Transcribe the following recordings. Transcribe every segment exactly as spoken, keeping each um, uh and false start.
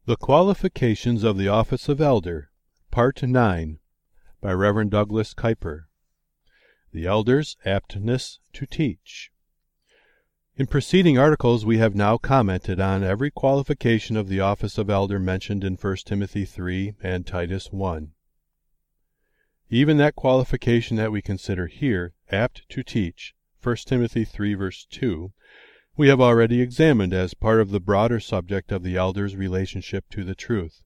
The Qualifications of the Office of Elder, Part nine, by Reverend Douglas Kuiper. The Elder's Aptness to Teach. In preceding articles we have now commented on every qualification of the office of elder mentioned in First Timothy three and Titus one. Even that qualification that we consider here, apt to teach, First Timothy three verse two, we have already examined as part of the broader subject of the elder's relationship to the truth.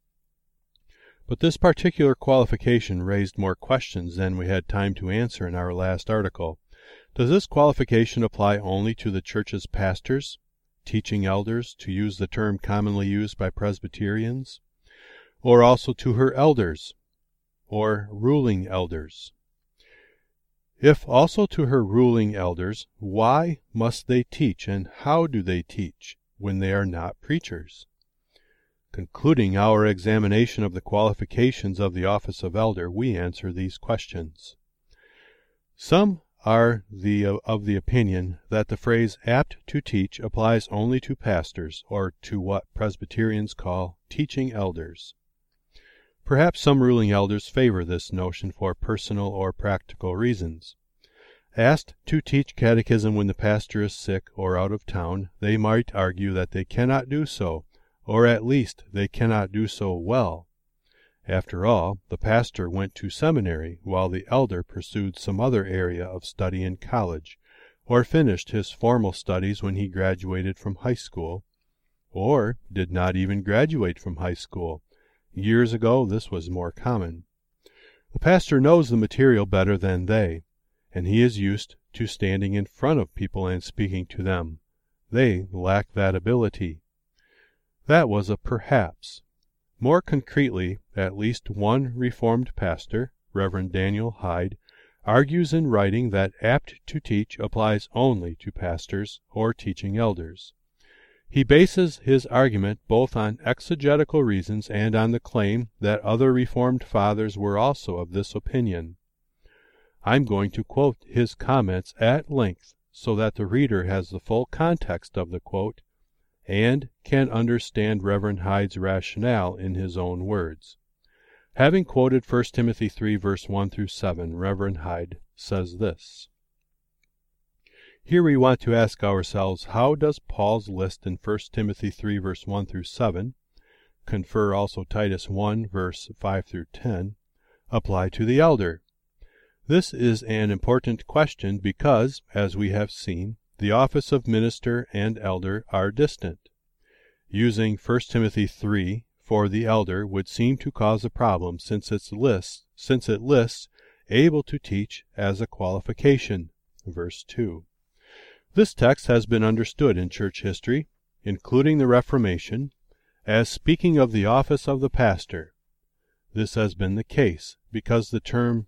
But this particular qualification raised more questions than we had time to answer in our last article. Does this qualification apply only to the church's pastors, teaching elders, to use the term commonly used by Presbyterians, or also to her elders, or ruling elders? If also to her ruling elders, why must they teach, and how do they teach, when they are not preachers? Concluding our examination of the qualifications of the office of elder, we answer these questions. Some are the of the opinion that the phrase apt to teach applies only to pastors, or to what Presbyterians call teaching elders. Perhaps some ruling elders favor this notion for personal or practical reasons. Asked to teach catechism when the pastor is sick or out of town, they might argue that they cannot do so, or at least they cannot do so well. After all, the pastor went to seminary, while the elder pursued some other area of study in college, or finished his formal studies when he graduated from high school, or did not even graduate from high school. Years ago, this was more common. The pastor knows the material better than they, and he is used to standing in front of people and speaking to them. They lack that ability. That was a perhaps. More concretely, at least one Reformed pastor, Reverend Daniel Hyde, argues in writing that apt to teach applies only to pastors or teaching elders. He bases his argument both on exegetical reasons and on the claim that other Reformed fathers were also of this opinion. I'm going to quote his comments at length so that the reader has the full context of the quote and can understand Reverend Hyde's rationale in his own words. Having quoted First Timothy three verse one through seven, Reverend Hyde says this. Here we want to ask ourselves, how does Paul's list in First Timothy three verse one through seven, confer also Titus one verse five through ten, apply to the elder? This is an important question because, as we have seen, the office of minister and elder are distant. Using First Timothy three for the elder would seem to cause a problem since, its lists, since it lists able to teach as a qualification. Verse two. This text has been understood in church history, including the Reformation, as speaking of the office of the pastor. This has been the case because the term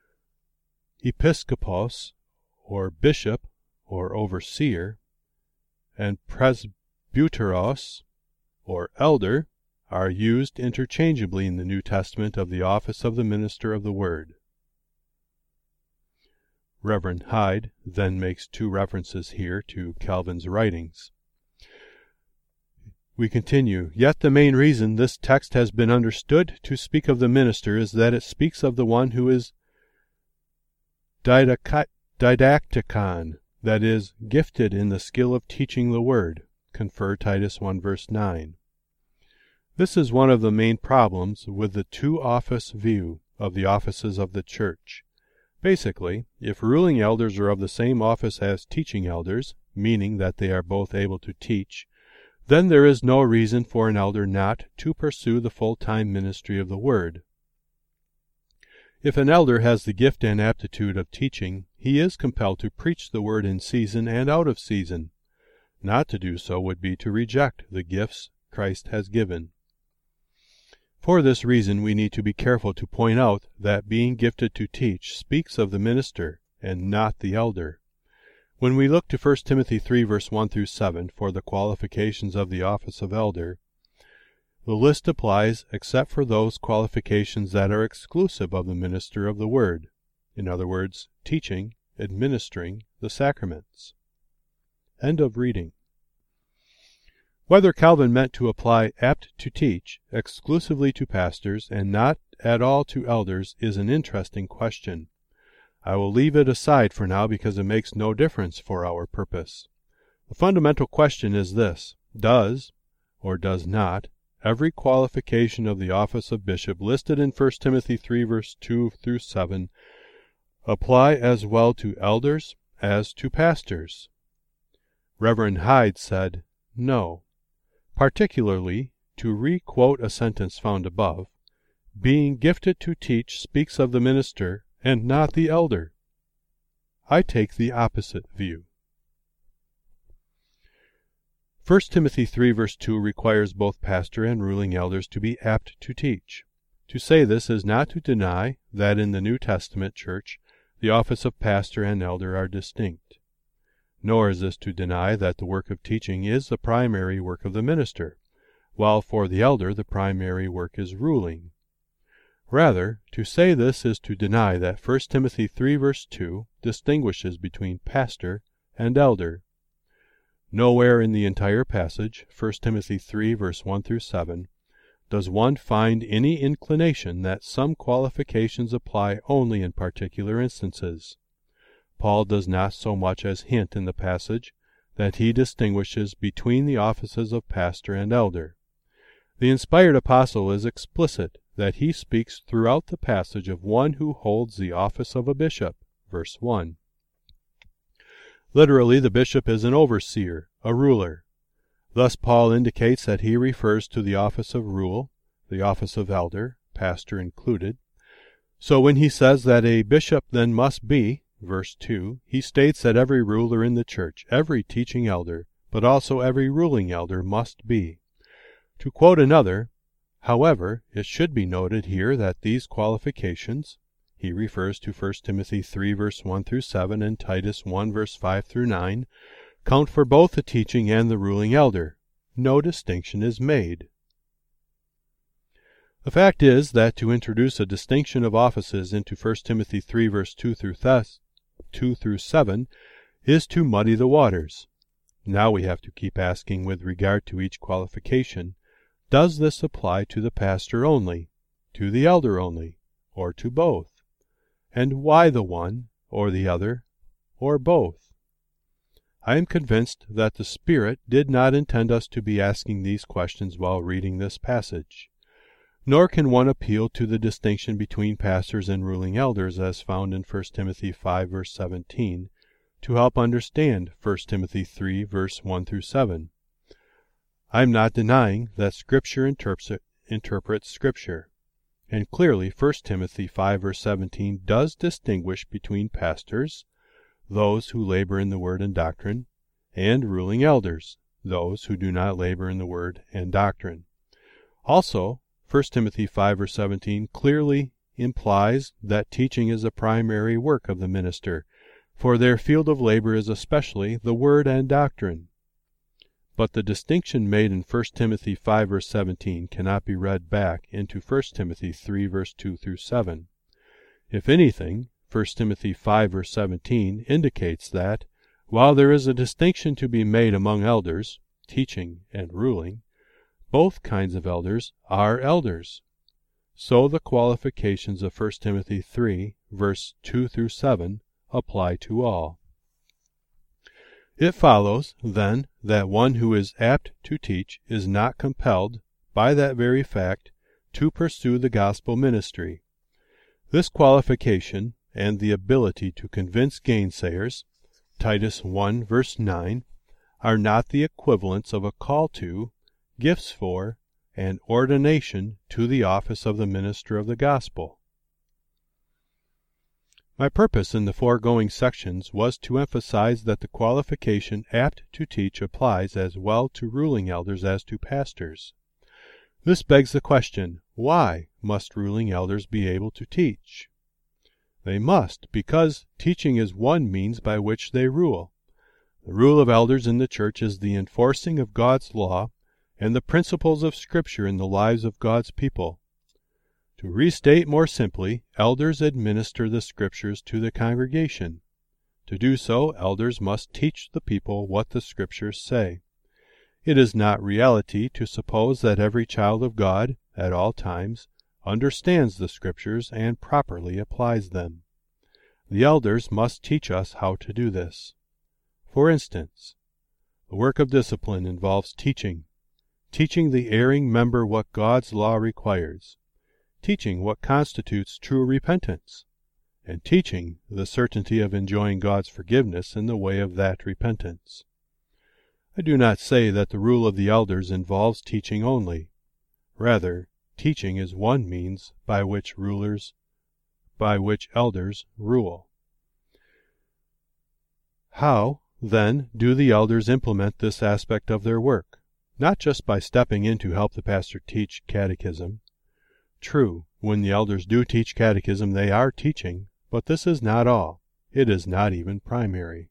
episkopos, or bishop, or overseer, and presbyteros, or elder, are used interchangeably in the New Testament of the office of the minister of the Word. Reverend Hyde then makes two references here to Calvin's writings. We continue, yet the main reason this text has been understood to speak of the minister is that it speaks of the one who is didactikon, that is, gifted in the skill of teaching the word, confer Titus one verse nine. This is one of the main problems with the two-office view of the offices of the church. Basically, if ruling elders are of the same office as teaching elders, meaning that they are both able to teach, then there is no reason for an elder not to pursue the full-time ministry of the word. If an elder has the gift and aptitude of teaching, he is compelled to preach the word in season and out of season. Not to do so would be to reject the gifts Christ has given. For this reason, we need to be careful to point out that being gifted to teach speaks of the minister and not the elder. When we look to First Timothy three verse one through seven for the qualifications of the office of elder, the list applies except for those qualifications that are exclusive of the minister of the word, in other words, teaching, administering the sacraments. End of reading. Whether Calvin meant to apply apt to teach exclusively to pastors and not at all to elders is an interesting question. I will leave it aside for now because it makes no difference for our purpose. The fundamental question is this: does, or does not, every qualification of the office of bishop listed in First Timothy three, verse two through seven, apply as well to elders as to pastors? Reverend Hyde said, no. Particularly, to re-quote a sentence found above, being gifted to teach speaks of the minister and not the elder. I take the opposite view. First Timothy three, verse two requires both pastor and ruling elders to be apt to teach. To say this is not to deny that in the New Testament church the office of pastor and elder are distinct. Nor is this to deny that the work of teaching is the primary work of the minister, while for the elder the primary work is ruling. Rather, to say this is to deny that First Timothy three, verse two distinguishes between pastor and elder. Nowhere in the entire passage, First Timothy three, verse one through seven, does one find any inclination that some qualifications apply only in particular instances. Paul does not so much as hint in the passage that he distinguishes between the offices of pastor and elder. The inspired apostle is explicit that he speaks throughout the passage of one who holds the office of a bishop, verse one. Literally, the bishop is an overseer, a ruler. Thus Paul indicates that he refers to the office of rule, the office of elder, pastor included. So when he says that a bishop then must be, verse two, he states that every ruler in the church, every teaching elder, but also every ruling elder must be. To quote another, however, it should be noted here that these qualifications, he refers to First Timothy three, verse one through seven, and Titus one, verse five through nine, count for both the teaching and the ruling elder. No distinction is made. The fact is that to introduce a distinction of offices into First Timothy three, verse two through seven, is to muddy the waters. Now we have to keep asking with regard to each qualification, does this apply to the pastor only, to the elder only, or to both? And why the one, or the other, or both? I am convinced that the Spirit did not intend us to be asking these questions while reading this passage. Nor can one appeal to the distinction between pastors and ruling elders as found in First Timothy five, verse seventeen, to help understand First Timothy three, verse one through seven. I am not denying that Scripture interprets, interprets Scripture, and clearly First Timothy five, verse seventeen does distinguish between pastors, those who labor in the word and doctrine, and ruling elders, those who do not labor in the word and doctrine. Also, First Timothy five, verse seventeen clearly implies that teaching is a primary work of the minister, for their field of labor is especially the word and doctrine. But the distinction made in First Timothy five, verse seventeen cannot be read back into First Timothy three, verse two through seven. If anything, First Timothy five, verse seventeen indicates that, while there is a distinction to be made among elders, teaching and ruling, both kinds of elders are elders. So the qualifications of First Timothy three, verse two through seven, apply to all. It follows, then, that one who is apt to teach is not compelled, by that very fact, to pursue the gospel ministry. This qualification, and the ability to convince gainsayers, Titus one, verse nine, are not the equivalents of a call to, gifts for, and ordination to the office of the minister of the gospel. My purpose in the foregoing sections was to emphasize that the qualification apt to teach applies as well to ruling elders as to pastors. This begs the question, why must ruling elders be able to teach? They must, because teaching is one means by which they rule. The rule of elders in the church is the enforcing of God's law and the principles of Scripture in the lives of God's people. To restate more simply, elders administer the Scriptures to the congregation. To do so, elders must teach the people what the Scriptures say. It is not reality to suppose that every child of God, at all times, understands the Scriptures and properly applies them. The elders must teach us how to do this. For instance, the work of discipline involves teaching, teaching the erring member what God's law requires, teaching what constitutes true repentance, and teaching the certainty of enjoying God's forgiveness in the way of that repentance. I do not say that the rule of the elders involves teaching only. Rather, teaching is one means by which rulers, by which elders rule. How, then, do the elders implement this aspect of their work? Not just by stepping in to help the pastor teach catechism. True, when the elders do teach catechism, they are teaching, but this is not all. It is not even primary.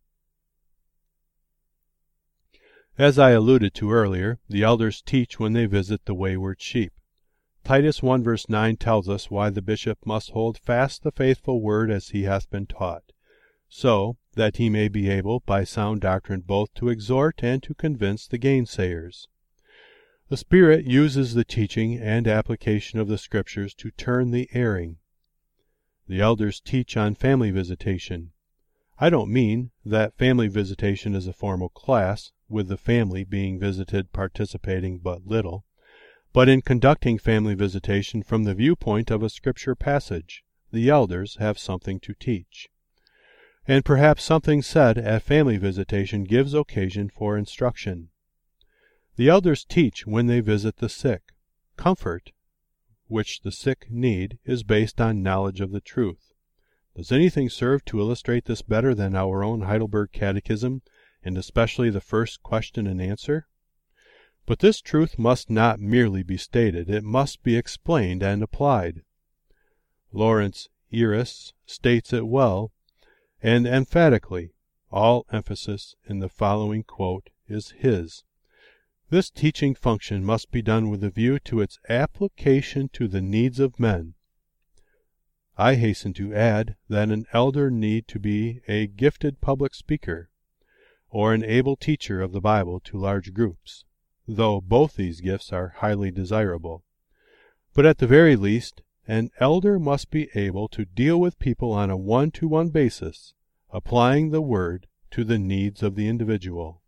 As I alluded to earlier, the elders teach when they visit the wayward sheep. Titus one verse nine tells us why the bishop must hold fast the faithful word as he hath been taught, so that he may be able by sound doctrine both to exhort and to convince the gainsayers. The Spirit uses the teaching and application of the Scriptures to turn the erring. The elders teach on family visitation. I don't mean that family visitation is a formal class, with the family being visited participating but little, but in conducting family visitation from the viewpoint of a Scripture passage, the elders have something to teach. And perhaps something said at family visitation gives occasion for instruction. The elders teach when they visit the sick. Comfort, which the sick need, is based on knowledge of the truth. Does anything serve to illustrate this better than our own Heidelberg Catechism, and especially the first question and answer? But this truth must not merely be stated, it must be explained and applied. Lawrence Eris states it well and emphatically. All emphasis in the following quote is his. This teaching function must be done with a view to its application to the needs of men. I hasten to add that an elder need to be a gifted public speaker, or an able teacher of the Bible to large groups, though both these gifts are highly desirable. But at the very least, an elder must be able to deal with people on a one-to-one basis, applying the word to the needs of the individual.